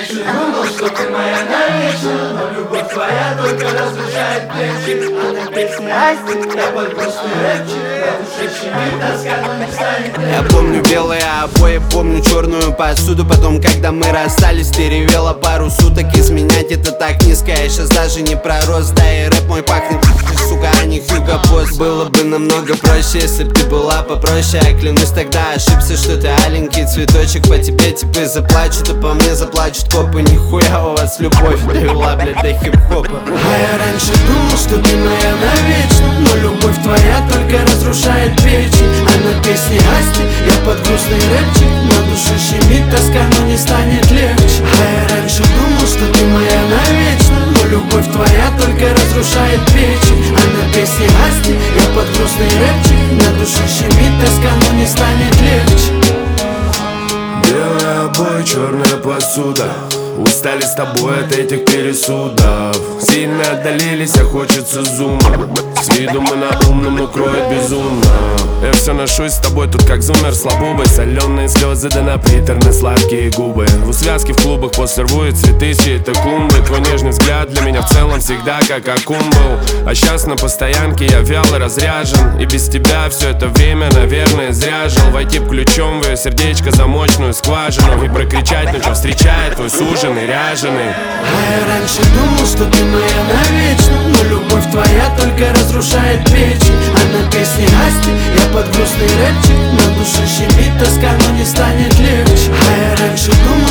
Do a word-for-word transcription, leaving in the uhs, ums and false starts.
раньше думал, что ты моя навечно, но любовь твоя только разрушает плечи. А на песне Асти я под грустный рэпчик, на душе щемит тоска, но не станет легче. Я помню белые обои, помню черную посуду. Потом, когда мы расстались, ты ревела пару суток. Изменять это так низко, я сейчас даже не пророс. Да и рэп мой пахнет, сука, а не Хьюго Босс. Было бы намного проще, если б ты была попроще. Я клянусь, тогда ошибся, что ты аленький цветочек. По тебе типы заплачут, а по мне заплачут копы. Нихуя у вас любовь довела, блядь, до хип-хопа. А я раньше думал, что ты моя навечно, но любовь твоя только разрушает печень. А на песне Асти я под грустный рэпчик, на душе щемит тоска, но не станет легче. А я раньше думал, что ты моя навечно, но любовь твоя только разрушает печень. А на песне Асти я под грустный рэпчик, на душе щемит тоска, но не станет легче. Белые обои, черная посуда. Устали с тобой от этих пересудов. Сильно отдалились, а хочется зума. С виду мы на умном, но кроет безумно. Я все ношусь с тобой тут как зумер с лабубой. Соленые слезы да на приторные сладкие губы. В связке в клубах после рвут цветы с чьей-то клумбы. Твой нежный взгляд для меня в целом всегда как аккум был. А сейчас на постоянке я вяло разряжен. И без тебя все это время, наверное, зря жил. Войти ключом в ее сердечко, замочную скважину. И прокричать, ну что встречает твой суженый, ряженый. А я раньше думал, что ты моя навечно, но любовь твоя только разрушает печень. А на песне Асти я под грустный рэпчик, на душе щемит тоска, но не станет легче. А я раньше думал,